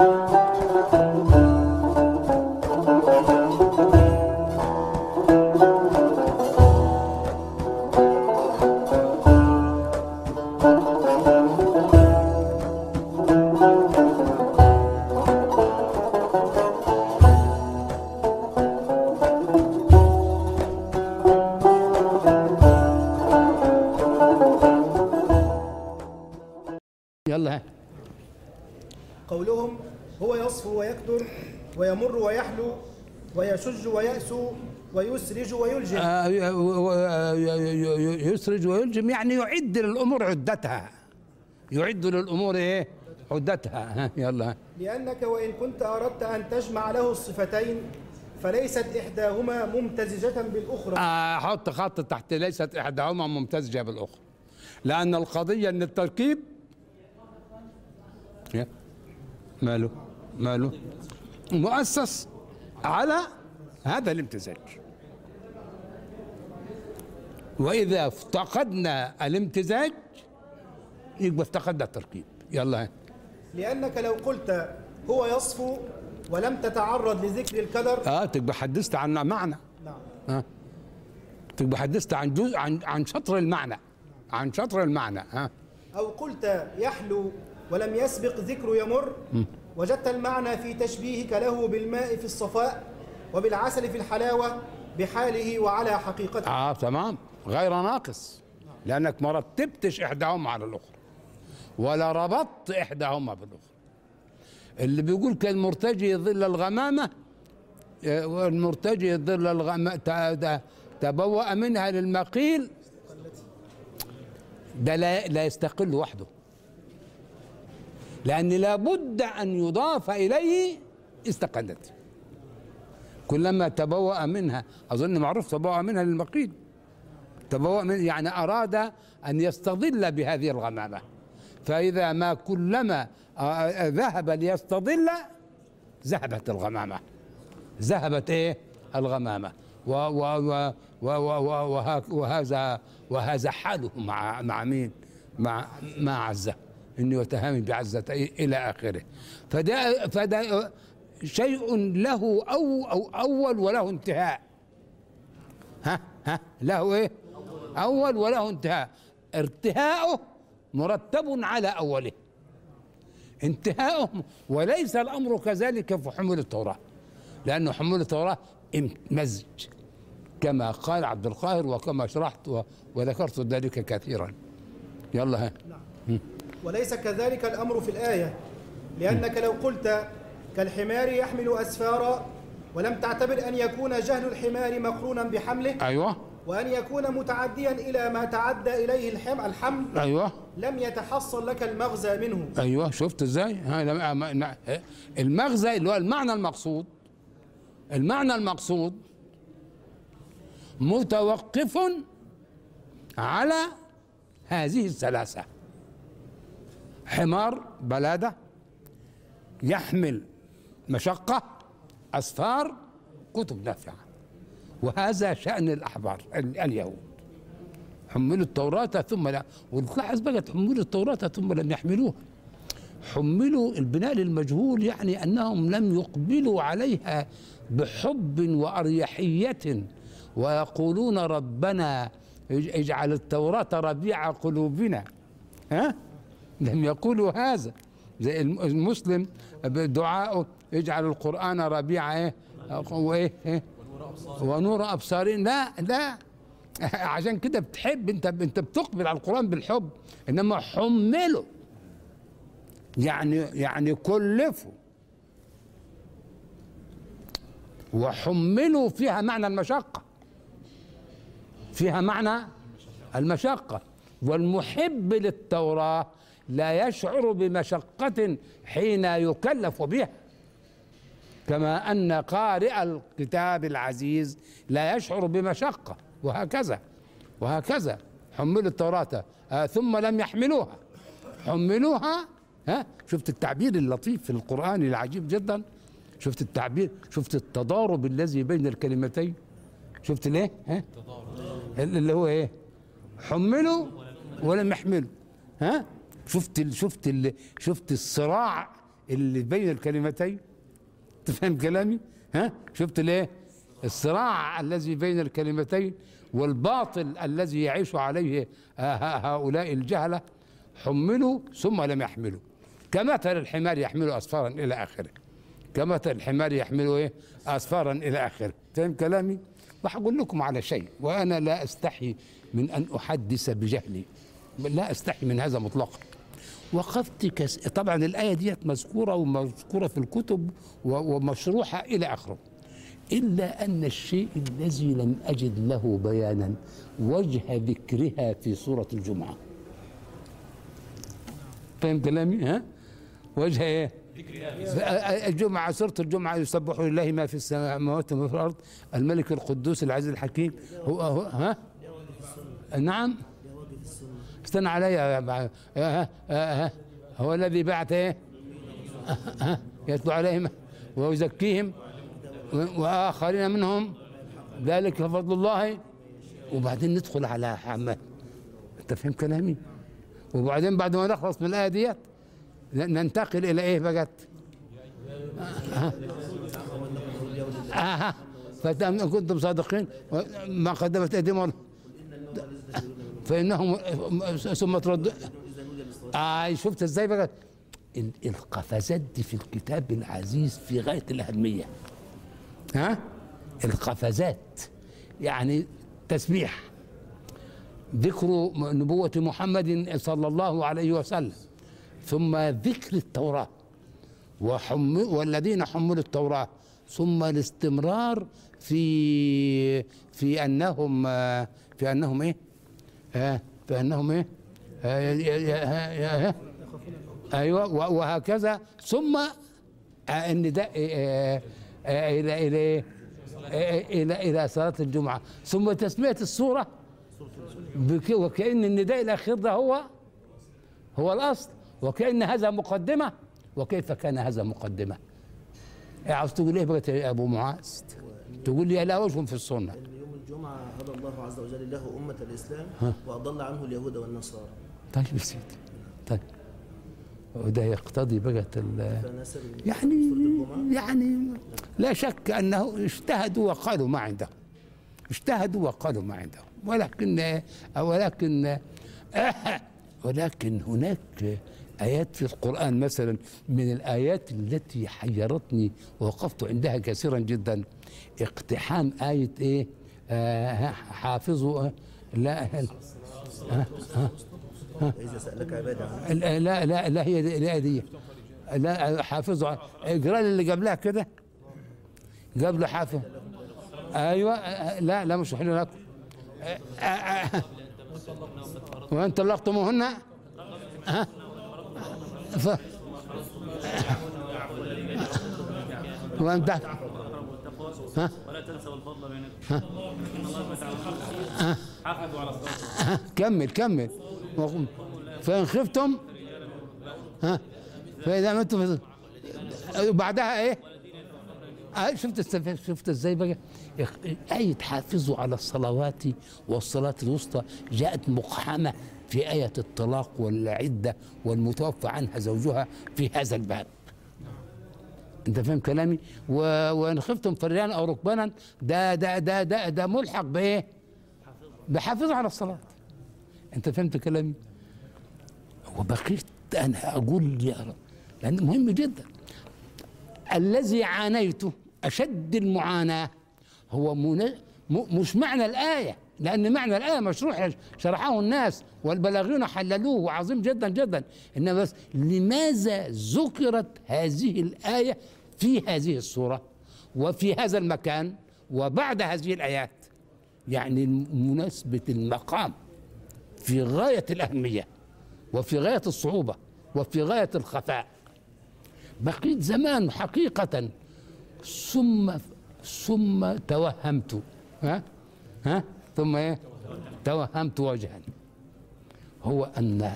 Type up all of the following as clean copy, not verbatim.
يلا. قولهم هو يصفو ويكدر ويمر ويحلو ويشج ويأسو ويسرج ويلجم. يسرج ويلجم يعني يعد للأمور عدتها، يعد للأمور إيه؟ عدتها. يلا. لأنك وإن كنت أردت أن تجمع له الصفتين فليست إحداهما ممتزجة بالأخرى. حط خط تحت ليست إحداهما ممتزجة بالأخرى، لأن القضية أن التركيب ماله مؤسس على هذا الامتزاج، وإذا افتقدنا الامتزاج يبقى افتقدنا التركيب. يلا. لأنك لو قلت هو يصفو ولم تتعرض لذكر الكدر تبقى حدثت عن معنى. نعم. تبقى حدثت عن جزء عن شطر المعنى، عن شطر المعنى. أو قلت يحلو ولم يسبق ذكر يمر وجدت المعنى في تشبيهك له بالماء في الصفاء وبالعسل في الحلاوة بحاله وعلى حقيقته. تمام، غير ناقص، لأنك ما رتبتش إحداهما على الأخرى ولا ربطت إحداهما بالأخرى. اللي بيقول كان مرتجي ظل الغمامة، والمرتجي ظل الغمامة تبوأ منها للمقيل، ده لا يستقل وحده، لأن لابد أن يضاف إليه استقلت. كلما تبوأ منها، أظن معروف تبوأ منها للمقيل، تبوأ من يعني أراد أن يستظل بهذه الغمامة، فإذا ما كلما ذهب ليستظل ذهبت الغمامة، ذهبت إيه الغمامة. وهذا حاله مع مين؟ مع عزة، إني وتهامي بعزة إلى آخره. فده شيء له أو أول وله انتهاء. له إيه؟ أول وله انتهاء. ارتهاؤه مرتب على أوله، انتهاؤه. وليس الأمر كذلك في حمول التوراة، لأن حمول التوراة مزج كما قال عبد القاهر وكما شرحت وذكرت ذلك كثيرا. يلا. وليس كذلك الأمر في الآية، لأنك لو قلت كالحمار يحمل أسفارا ولم تعتبر أن يكون جهل الحمار مقرونا بحمله، أيوة، وأن يكون متعديا إلى ما تعدى إليه الحمل، أيوة، لم يتحصل لك المغزى منه. أيوة، شفت إزاي؟ المغزى اللي هو المعنى المقصود، المعنى المقصود متوقف على هذه الثلاثة: حمار بلادة، يحمل مشقة، أسفار، كتب نافعة. وهذا شأن الأحبار اليهود، حملوا التوراة ثم لا، وتلاحظ بقى حملوا التوراة ثم لم يحملوها. حملوا البناء للمجهول، يعني أنهم لم يقبلوا عليها بحب وأريحية، ويقولون ربنا اجعل التوراة ربيع قلوبنا. لم يقولوا هذا. زي المسلم بدعائه اجعل القرآن ربيع ايه وايه ونور أبصارنا. لا عشان كده بتحب انت بتقبل على القرآن بالحب، انما حمله يعني كلفوا وحملوا فيها معنى المشقة، فيها معنى المشقة. والمحب للتوراة لا يشعر بمشقة حين يكلف بها، كما أن قارئ الكتاب العزيز لا يشعر بمشقة، وهكذا حملوا التوراة ثم لم يحملوها، حملوها. شفت التعبير اللطيف في القرآن العجيب جدا، شفت التعبير، شفت التضارب الذي بين الكلمتين، شفت ليه؟ اللي هو ايه؟ حملوا ولم يحملوا. شفت الصراع اللي بين الكلمتين. تفهم كلامي؟ ها؟ شفت ليه؟ الصراع الذي بين الكلمتين والباطل الذي يعيش عليه هؤلاء الجهلة حملوا ثم لم يحملوا، كمثل الحمار يحمل أسفارا إلى آخره، كمثل الحمار يحمل إيه؟ أسفارا إلى آخره. فهم كلامي؟ وهقول لكم على شيء، وأنا لا أستحي من أن أحدث بجهلي، لا أستحي من هذا مطلقا. وقد طبعا الآية ديت مذكورة ومذكورة في الكتب ومشروحة إلى آخره، إلا أن الشيء الذي لم أجد له بيانا وجه ذكرها في سورة الجمعة. فهم كلامي؟ ها؟ وجه إيه؟ الجمعة، سورة الجمعة يسبح لله ما في السماوات وما في الأرض الملك القدوس العزيز الحكيم. هو ها؟ نعم. استنى علي. هو الذي بعث ايه؟ يتلو عليهم ويزكيهم واخرين منهم ذلك فضل الله. وبعدين ندخل على حماد. انت فهم كلامي؟ وبعدين بعد ما نخلص من الايه ديت ننتقل الى ايه بقت؟ فإن كنتم صادقين ما قدمت ايديهم فإنهم ثم ترد. شفت ازاي بقى القفزات دي في الكتاب العزيز في غاية الأهمية. ها؟ القفزات يعني تسبيح، ذكر نبوة محمد صلى الله عليه وسلم، ثم ذكر التوراة والذين حملوا التوراة، ثم الاستمرار في أنهم إيه؟ فإنهم إيه؟ أيوة، وهكذا، ثم النداء إلى صلاة الجمعة، ثم تسمية السورة وكأن النداء الأخير ده هو الأصل، وكأن هذا مقدمة. وكيف كان هذا مقدمة؟ عاوز تقول إيه بقى يا أبو معاذ؟ تقول لي لا وجه في السنة. يوم الجمعة هدى الله عز وجل له أمة الإسلام وأضل عنه اليهود والنصارى. طيب يا سيدي، طيب وده يقتضي بقى يعني لا شك أنه اجتهدوا وقالوا ما عندهم، اجتهدوا وقالوا ما عندهم، ولكن هناك آيات في القرآن مثلا من الآيات التي حيرتني ووقفت عندها كثيرا جدا، اقتحام آية إيه؟ حافظوا لا إذا سألك عبادي لا هي الآية دي لا حافظوا. اقرا اللي قبلها كده، قبل حافظ. ايوه لا مش حلو لكم. وان طلقتموهن وان تحت ولا تنسوا الفضل بينكم ان الله تعالى حافظوا على الصلاه. كمل فان خفتم فاذا امنتم بعدها ايه؟ شفت ازاي بقى؟ آية حافظوا على الصلوات والصلاة الوسطى جاءت مقحمة في آية الطلاق والعدة والمتوفى عنها زوجها في هذا الباب. انت فاهم كلامي؟ وان خفتم فرجانا او ركبانا ده ملحق بايه؟ بحافظوا على الصلاة. انت فهمت كلامي؟ وبقيت انا اقول يا رب لان مهم جدا. الذي عانيته أشد المعاناة هو مش معنى الآية، لأن معنى الآية مشروح شرحه الناس والبلاغيون حللوه وعظيم جدا جدا، إنما بس لماذا ذكرت هذه الآية في هذه السورة وفي هذا المكان وبعد هذه الآيات؟ يعني مناسبة المقام في غاية الأهمية وفي غاية الصعوبة وفي غاية الخفاء. بقيت زمان حقيقة ثم توهمت ثم ايه؟ توهمت وجها، هو أن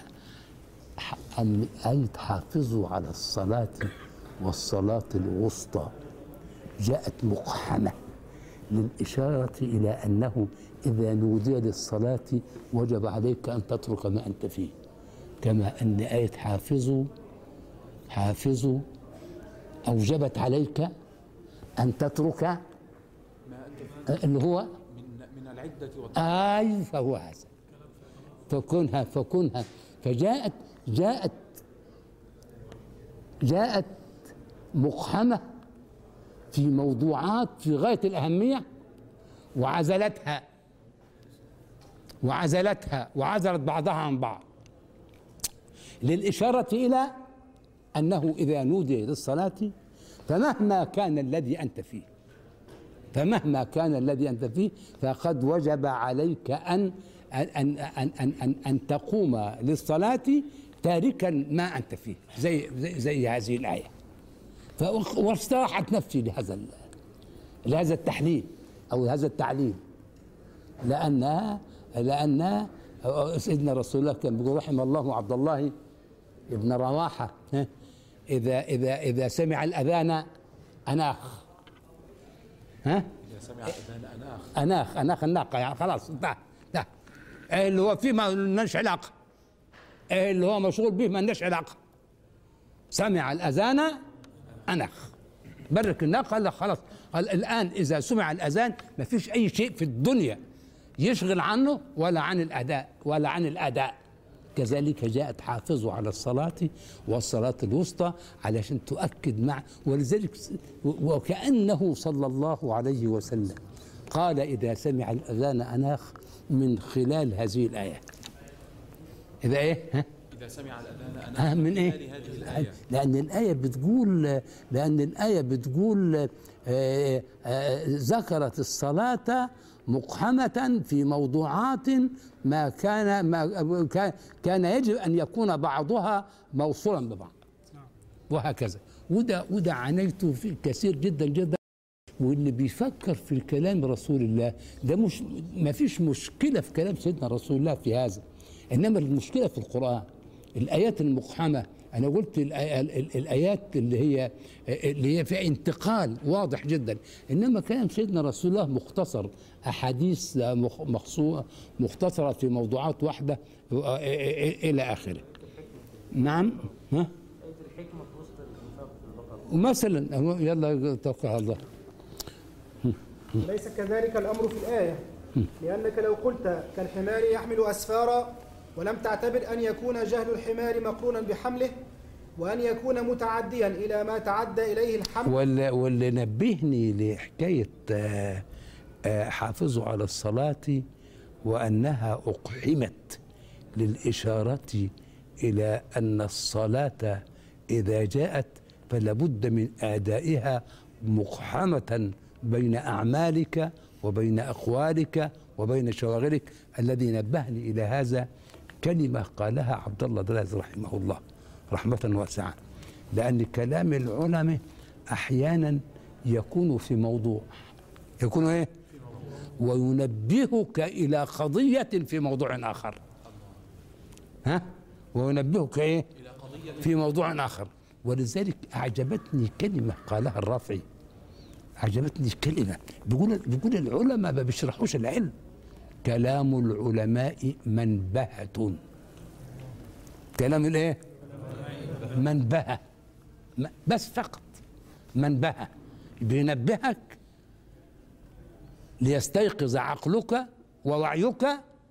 آية حافظوا على الصلاة والصلاة الوسطى جاءت مقحمة للإشارة إلى أنه إذا نودي للصلاة وجب عليك أن تترك ما أنت فيه، كما أن آية حافظوا أوجبت عليك أن تترك اللي هو من العدة أي فهو هذا. فكونها جاءت مقحمة في موضوعات في غاية الأهمية، وعزلت بعضها عن بعض للإشارة إلى أنه إذا نودي للصلاة فمهما كان الذي أنت فيه فقد وجب عليك أن تقوم للصلاة تاركا ما أنت فيه، زي هذه الآية. واستراحت نفسي لهذا التحليل أو هذا التعليل، لأن سيدنا رسول الله كان بيقول رحم الله عبد الله ابن رواحة إذا سمع الأذان أناخ. إذا سمع الأذان أناخ الناقة، يعني خلاص انتهى. اللي هو فيه ما لناش علاقة، اللي هو مشغول به ما لناش علاقة. سمع الأذان أناخ، برك الناقة، قال خلاص الآن إذا سمع الأذان ما فيش أي شيء في الدنيا يشغل عنه ولا عن الأداء. كذلك جاءت حافظوا على الصلاة والصلاة الوسطى علشان تؤكد ولذلك وكأنه صلى الله عليه وسلم قال إذا سمع الأذان أناخ من خلال هذه الآية. إذا إيه؟ إذا سمع الأذان أناخ من إيه؟ هذه الآية. لأن الآية بتقول ذكرت الصلاة مقحمة في موضوعات ما كان يجب أن يكون بعضها موصولا ببعض، وهكذا. وده عانيته فيه كثير جدا جدا. واللي بيفكر في كلام رسول الله ده مش ما فيش مشكلة في كلام سيدنا رسول الله في هذا، إنما المشكلة في القرآن، الآيات المقحمة. أنا قلت الآيات اللي هي في انتقال واضح جدا، إنما كلام سيدنا رسول الله مختصر، أحاديث مختصرة في موضوعات واحدة إلى آخره. نعم. ها؟ الحكمة في وسط الإنفاق في البقرة مثلا. يلا توكل على الله. ليس كذلك الأمر في الآية، لأنك لو قلت كالحمار يحمل أسفارا ولم تعتبر أن يكون جهل الحمار مقرونا بحمله وأن يكون متعديا إلى ما تعدى إليه الحمل. واللي نبهني لحكاية حافظوا على الصلاة وأنها أقحمت للإشارة إلى أن الصلاة إذا جاءت فلابد من أدائها مقحمة بين أعمالك وبين أقوالك وبين شواغلك. الذي نبهني إلى هذا كلمة قالها عبد الله دراز رحمه الله رحمة واسعة، لأن كلام العلماء أحيانا يكون في موضوع، يكون إيه؟ وينبهك إلى قضية في موضوع آخر. ها؟ وينبهك إيه؟ في موضوع آخر. ولذلك أعجبتني كلمة قالها الرافعي، أعجبتني كلمة بيقول العلماء ما بيشرحوش العلم، كلام العلماء منبهة. كلام الايه؟ منبهة، بس فقط منبهة، بينبهك ليستيقظ عقلك ووعيك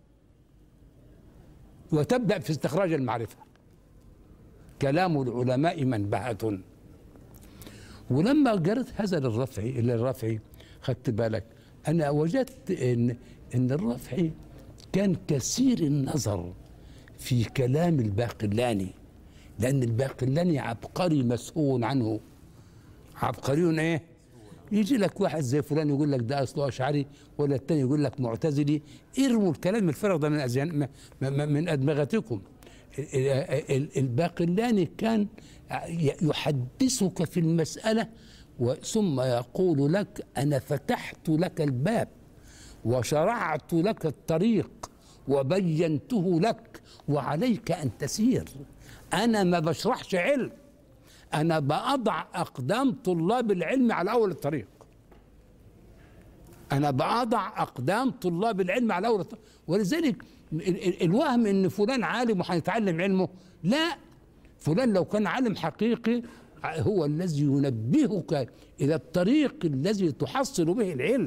وتبدأ في استخراج المعرفة. كلام العلماء منبهة. ولما قرأت هذا للرافعي خدت بالك أنا وجدت إن الرافعي كان كثير النظر في كلام الباقلاني، لأن الباقلاني عبقري مسؤول عنه. عبقري إيه؟ يجي لك واحد زي فلان يقول لك ده أصله أشعري، ولا التاني يقول لك معتزلي. ارموا الكلام الفارغ ده من أدمغتكم. الباقلاني كان يحدثك في المسألة ثم يقول لك أنا فتحت لك الباب وشرعت لك الطريق وبينته لك وعليك أن تسير. أنا ما بشرحش علم، أنا بأضع أقدام طلاب العلم على أول الطريق. أنا بأضع أقدام طلاب العلم على أول الطريق. ولذلك الوهم إن فلان عالم وهيتعلم علمه، لا، فلان لو كان عالم حقيقي هو الذي ينبهك إلى الطريق الذي تحصل به العلم.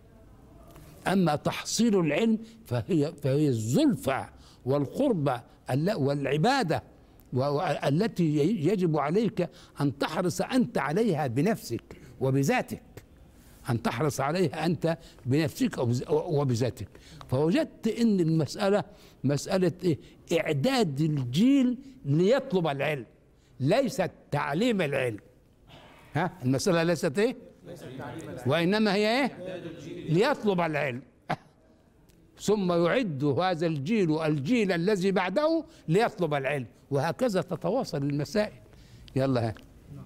أما تحصيل العلم فهي الزلفى والقربة والعبادة التي يجب عليك أن تحرص أنت عليها بنفسك وبذاتك، أن تحرص عليها أنت بنفسك وبذاتك. فوجدت أن المسألة مسألة إعداد الجيل ليطلب العلم، ليست تعليم العلم. ها، المسألة ليست إيه؟ وإنما هي إيه؟ ليطلب العلم، ثم يعد هذا الجيل الذي بعده ليطلب العلم، وهكذا تتواصل المسائل. يلا ها.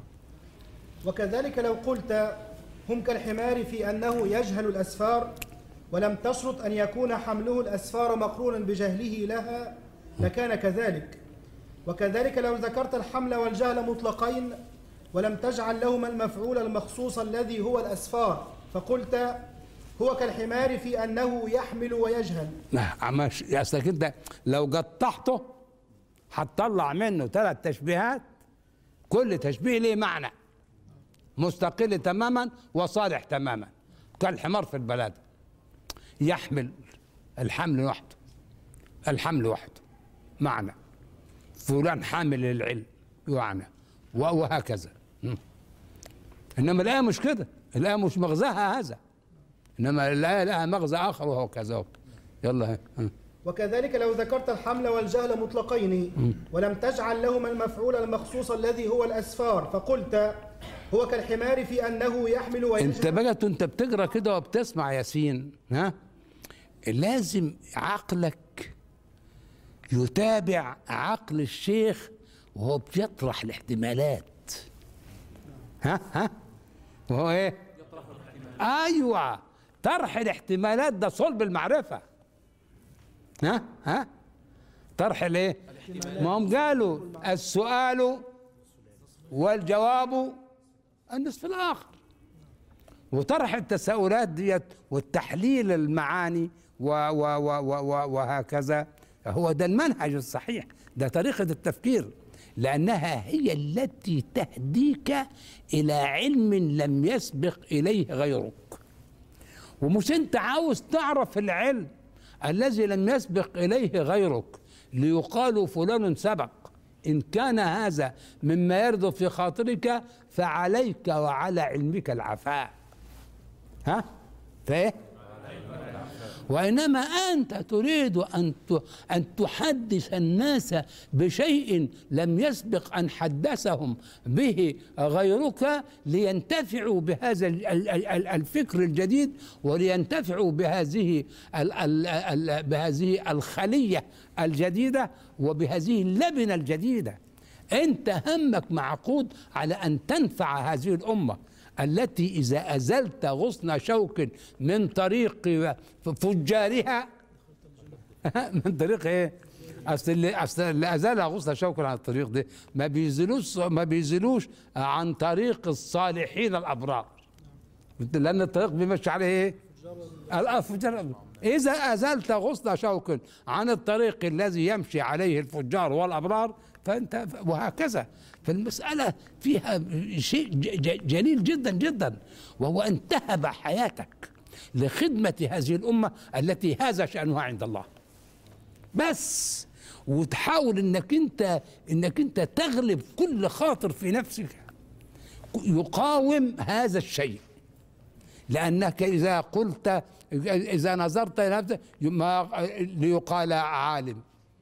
وكذلك لو قلت هم كالحمار في أنه يجهل الأسفار ولم تشرط أن يكون حمله الأسفار مقرونا بجهله لها لكان كذلك. وكذلك لو ذكرت الحمل والجهل مطلقين ولم تجعل لهما المفعول المخصوص الذي هو الأسفار، فقلت هو كالحمار في أنه يحمل ويجهل. يا أصلك أنت لو قطعته هتطلع منه 3 تشبيهات، كل تشبيه له معنى مستقل تماما وصالح تماما. كالحمار في البلاد يحمل الحمل وحده، الحمل وحده معنى، فلان حامل للعلم معنى، وهكذا. إنما الآية مش كده، الآية مش مغزاها هذا، إنما الآية لها مغزى آخر وهو كذا. يلا ها. وكذلك لو ذكرت الحمل والجهل مطلقين ولم تجعل لهما المفعول المخصوص الذي هو الأسفار، فقلت هو كالحمار في أنه يحمل ويجهل. انت بقى انت بتقرا كده وبتسمع ياسين، ها، لازم عقلك يتابع عقل الشيخ وهو بيطرح الاحتمالات. ها وهو ايه؟ ايوه، طرح الاحتمالات ده صلب المعرفه. ها طرح الايه؟ ما هم قالوا السؤال والجواب النصف الآخر، وطرح التساؤلات ديت والتحليل المعاني وهكذا هو ده المنهج الصحيح، ده طريقة التفكير، لأنها هي التي تهديك إلى علم لم يسبق إليه غيرك. ومش أنت عاوز تعرف العلم الذي لم يسبق إليه غيرك ليقال فلان سبق. إن كان هذا مما يرد في خاطرك فعليك وعلى علمك العفاء. ها؟ فايه؟ وإنما أنت تريد أن تحدث الناس بشيء لم يسبق أن حدثهم به غيرك لينتفعوا بهذا الفكر الجديد ولينتفعوا بهذه الخلية الجديدة وبهذه اللبنة الجديدة. أنت همك معقود على أن تنفع هذه الأمة التي إذا أزلت غصن شوك من طريق فجارها من طريق إيه؟ أصل اللي أزالها غصن شوك عن الطريق ده ما بيزلوش عن طريق الصالحين الأبرار، لأن الطريق بيمشي عليه إيه؟ الفجار. إذا أزلت غصن شوك عن الطريق الذي يمشي عليه الفجار والأبرار فأنت وهكذا. فالمسألة فيها شيء جليل جدا جدا، وهو أن تهب حياتك لخدمة هذه الأمة التي هذا شأنها عند الله بس، وتحاول انك انت تغلب كل خاطر في نفسك يقاوم هذا الشيء. لأنك إذا نظرت إلى نفسك ليقال عالم،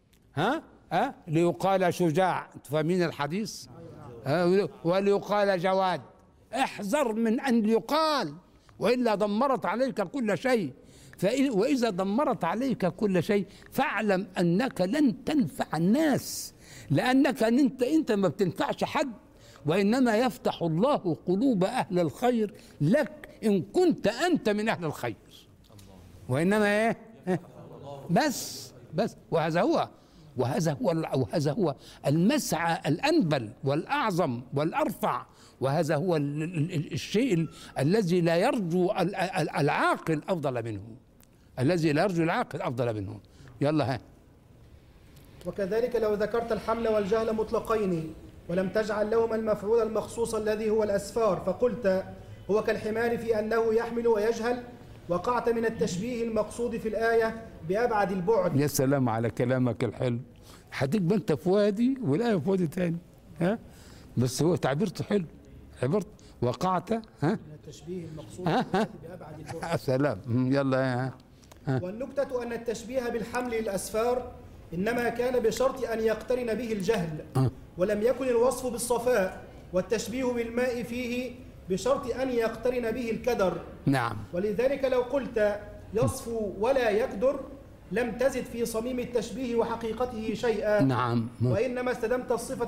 ليقال شجاع، فاهمين الحديث؟ وليقال جواد. احذر من أن يقال، وإلا دمرت عليك كل شيء. وإذا دمرت عليك كل شيء فاعلم أنك لن تنفع الناس، لأنك أنت ما بتنفعش حد، وإنما يفتح الله قلوب أهل الخير لك إن كنت أنت من أهل الخير. وإنما إيه؟ بس وهذا هو المسعى الأنبل والأعظم والأرفع، وهذا هو الشيء الذي لا يرجو العاقل أفضل منه، الذي لا يرجو العاقل أفضل منه. يلا ها. وكذلك لو ذكرت الحمل والجهل مطلقين ولم تجعل لهما المفعول المخصوص الذي هو الأسفار، فقلت هو كالحمار في أنه يحمل ويجهل، وقعت من التشبيه المقصود في الآية بأبعد البعد. يا سلام على كلامك الحلو، هتبقى انت في وادي والآية في وادي تاني. ها بس هو تعبيرته حلو، عبرت وقعت من التشبيه المقصود بأبعد البعد. سلام. يلا. والنكتة أن التشبيه بالحمل للأسفار إنما كان بشرط أن يقترن به الجهل، ولم يكن الوصف بالصفاء، والتشبيه بالماء فيه بشرط أن يقترن به الكدر. نعم. ولذلك لو قلت يصفو ولا يكدر لم تزد في صميم التشبيه وحقيقته شيئا. نعم. وإنما استدمت الصفة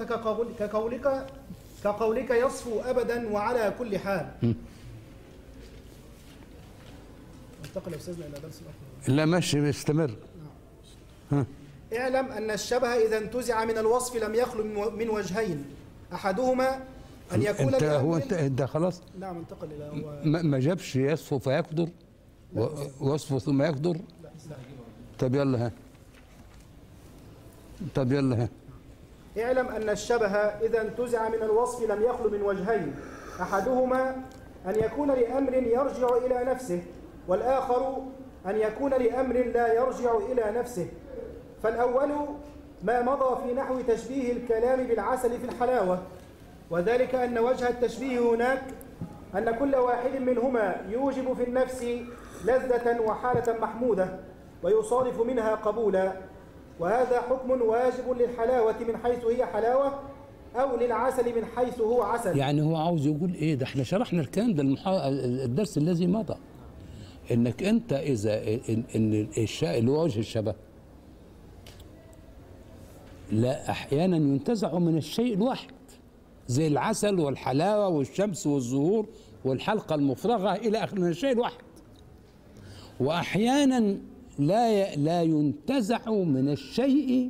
كقولك يصفو أبدا وعلى كل حال. انتقل يا أستاذنا إلى درس آخر. لا ماشي، استمر. اعلم أن الشبه إذا انتزع من الوصف لم يخلو من وجهين، أحدهما أن يكون انت خلاص. نعم انتقل إلى ما جابش يصفو فيقدر وصفه ثم يقدر. طب يلا. اعلم أن الشبه إذا انتزع من الوصف لم يخلو من وجهين، أحدهما أن يكون لأمر يرجع إلى نفسه، والآخر أن يكون لأمر لا يرجع إلى نفسه. فالأول ما مضى في نحو تشبيه الكلام بالعسل في الحلاوة، وذلك أن وجه التشبيه هناك أن كل واحد منهما يوجب في النفس لذة وحالة محمودة ويصادف منها قبولا، وهذا حكم واجب للحلاوة من حيث هي حلاوة، أو للعسل من حيث هو عسل. يعني هو عاوز يقول إيه؟ ده احنا شرحنا الكلام ده الدرس الذي مضى، إنك أنت إذا إن الشيء اللي هو وجه الشبه لا أحيانا ينتزع من الشيء الواحد زي العسل والحلاوة والشمس والزهور والحلقة المفرغة إلى آخره من الشيء الواحد، وأحيانا لا ينتزع من الشيء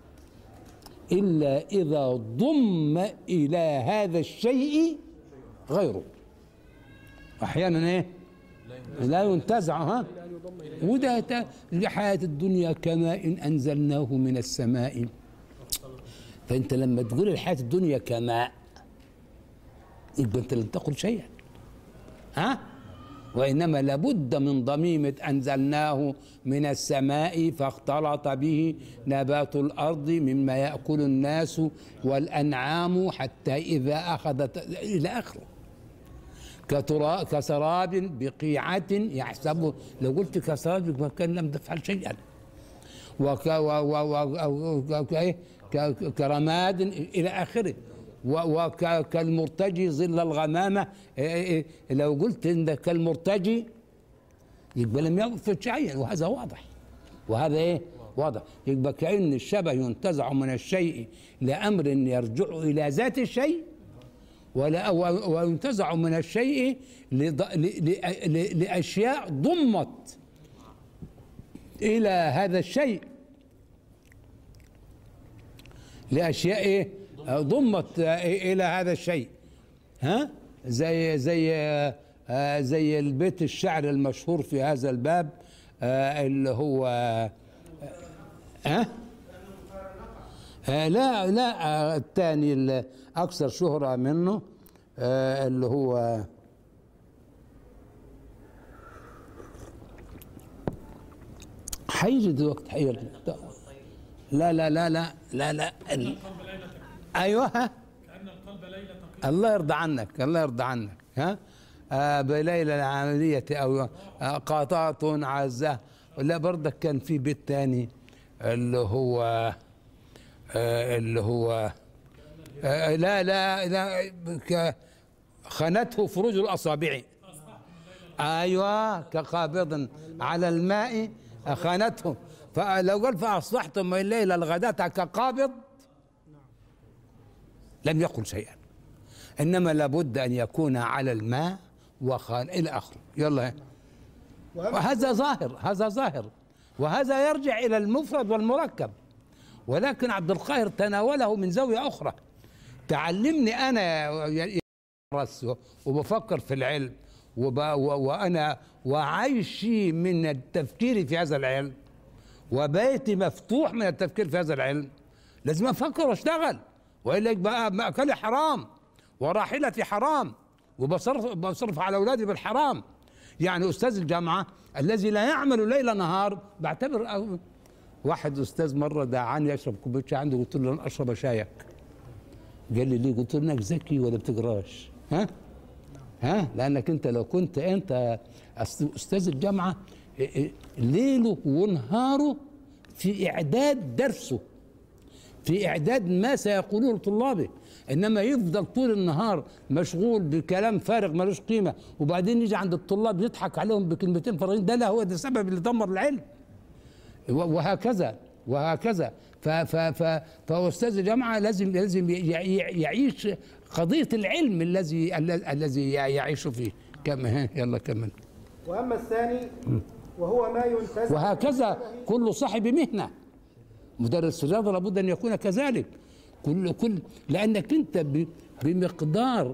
إلا إذا ضم إلى هذا الشيء غيره. أحيانا إيه؟ لا ينتزع. وده حياة الدنيا كماء أنزلناه من السماء. فأنت لما تقول الحياة الدنيا كماء يبقى أنت لم تقل شيئا، وإنما لابد من ضميمة أنزلناه من السماء فاختلط به نبات الأرض مما يأكل الناس والأنعام حتى إذا أخذت إلى آخره. كسراب بقيعة يحسبه، لو قلت كسراب كان لم تفعل شيئا. كرماد إلى آخره. وكالمرتجي ظل الغمامة، لو قلت إن كالمرتجي يبقى لم يفعل شيئا، وهذا واضح. وهذا إيه؟ واضح. يبقى كأن الشبه ينتزع من الشيء لأمر يرجع إلى ذات الشيء، وينتزع من الشيء لأشياء ضمت إلى هذا الشيء، لأشياء إيه؟ ضمت إلى هذا الشيء. زي البيت الشعر المشهور في هذا الباب اللي هو لا الثاني الأكثر شهرة منه اللي هو حيجي دلوقتي حيجي. لا ايوه كأن القلب ليلة الله يرضى عنك، الله يرضى عنك. بليلة العملية او قاطعة عزة. لا برضك كان في بيت تاني اللي هو لا خنته فروج الأصابع. ايوه كقابض على الماء خانته. فلو قال فأصبحتم من الليل الغداة كقابض لم يقل شيئا، إنما لابد أن يكون على الماء وخان إلى آخره. يلا. وهذا ظاهر، وهذا يرجع إلى المفرد والمركب، ولكن عبد القاهر تناوله من زاوية أخرى. تعلمني أنا وبفكر في العلم وأنا وعيشي من التفكير في هذا العلم وبيتي مفتوح من التفكير في هذا العلم، لازم أفكر وأشتغل وإلا بقى مأكلي حرام وراحلتي حرام وبصرف على أولادي بالحرام. يعني أستاذ الجامعة الذي لا يعمل ليل نهار بعتبر. واحد أستاذ مرة دعاني أشرب كوباية شاي عنده، قلت له لن أشرب شايك. قال لي ليه؟ قلت له إنك ذكي ولا بتقراش. لأنك أنت لو كنت أنت أستاذ الجامعة ليله ونهاره في إعداد درسه، في إعداد ما سيقولون طلابه، إنما يفضل طول النهار مشغول بكلام فارغ ملوش قيمة، وبعدين يجي عند الطلاب يضحك عليهم بكلمتين فارغين. ده لا هو ده السبب اللي دمر العلم. وهكذا فأستاذ الجامعة لازم يعيش قضية العلم الذي يعيش فيه. يلا كمل. وأما الثاني وهو ما ينتزع، وهكذا كل صاحب مهنة. مدرس رياضة لابد أن يكون كذلك. لأنك أنت بمقدار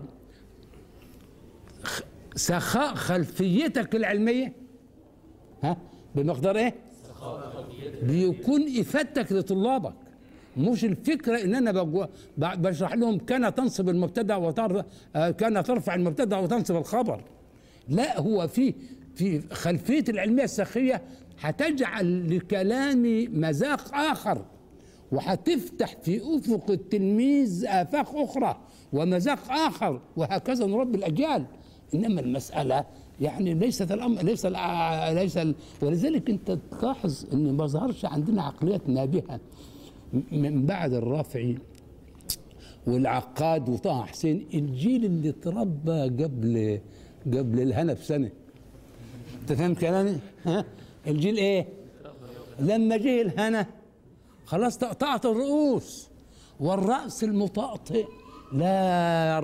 سخاء خلفيتك العلمية، بمقدار إيه؟ بيكون إفادتك لطلابك. مش الفكرة إن أنا بشرح لهم كان تنصب المبتدأ كان ترفع المبتدأ وتنصب الخبر. لا، هو في خلفية العلمية السخية هتجعل لكلامي مذاق آخر، وهتفتح في أفق التلميذ آفاق أخرى ومذاق آخر، وهكذا نربي الأجيال. إنما المسألة يعني ليست الأمر ليس ولذلك أنت تلاحظ إن ما ظهرش عندنا عقليات نابهة من بعد الرافعي والعقاد وطه حسين. الجيل اللي تربى قبل الهنا بسنة. أنت فاهم كلامي؟ الجيل إيه؟ لما جه الهنا خلاص تقطعت الرؤوس، والرأس المطأطئ لا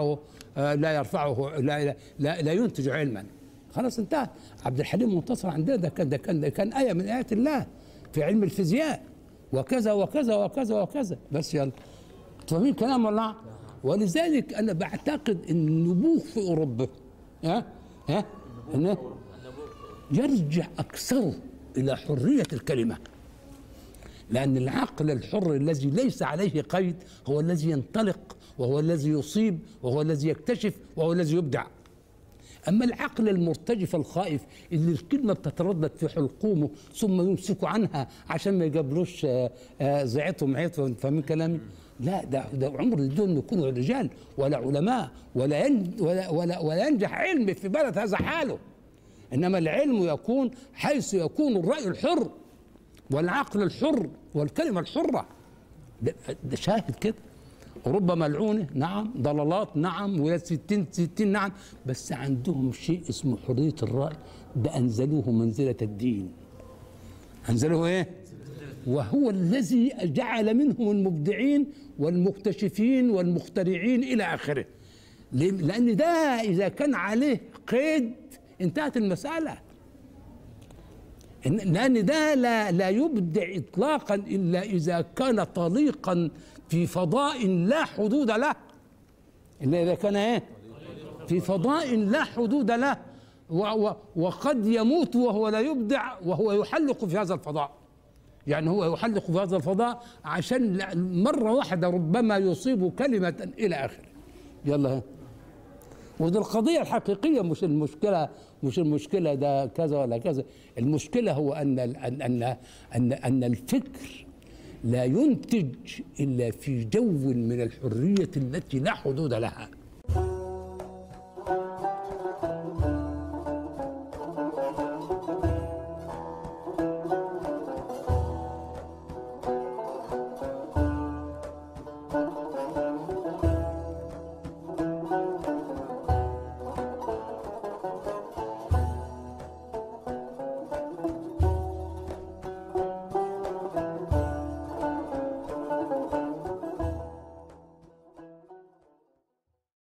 ينتج علما. خلاص انتهى. عبد الحليم منتصر عندنا ده كان آية من آيات الله في علم الفيزياء، وكذا وكذا وكذا وكذا. بس يلا فاهمين كلام الله. ولذلك أنا بعتقد أن النبوغ في أوروبا إنه يرجع أكثر إلى حرية الكلمة، لأن العقل الحر الذي ليس عليه قيد هو الذي ينطلق، وهو الذي يصيب، وهو الذي يكتشف، وهو الذي يبدع. أما العقل المرتجف الخائف اللي الكلمة بتتردد في حلقومه ثم يمسك عنها عشان ما يقابلوش زعتهم عيط. فاهمين كلامي؟ لا، ده عمر الدول يكونوا رجال ولا علماء ولا ينجح علم في بلد هذا حاله. إنما العلم يكون حيث يكون الرأي الحر والعقل الحر والكلمة الحرة. ده شاهد كده. أوروبا ملعونة نعم، ضلالات نعم، ويا 60 نعم، بس عندهم شيء اسمه حرية الرأي. ده أنزلوه منزلة الدين. أنزلوه إيه؟ وهو الذي جعل منهم المبدعين والمكتشفين والمخترعين إلى آخره. لأن ده إذا كان عليه قيد انتهت المسألة. لأن ده لا يبدع إطلاقا إلا إذا كان طليقا في فضاء لا حدود له. إلا إذا كان إيه؟ في فضاء لا حدود له. وقد يموت وهو لا يبدع وهو يحلق في هذا الفضاء. يعني هو يحلق في هذا الفضاء عشان مرة واحدة ربما يصيب كلمة إلى آخره. يلا. ودي القضية الحقيقية، مش المشكلة ده كذا ولا كذا. المشكلة هو أن الفكر لا ينتج إلا في جو من الحرية التي لا حدود لها.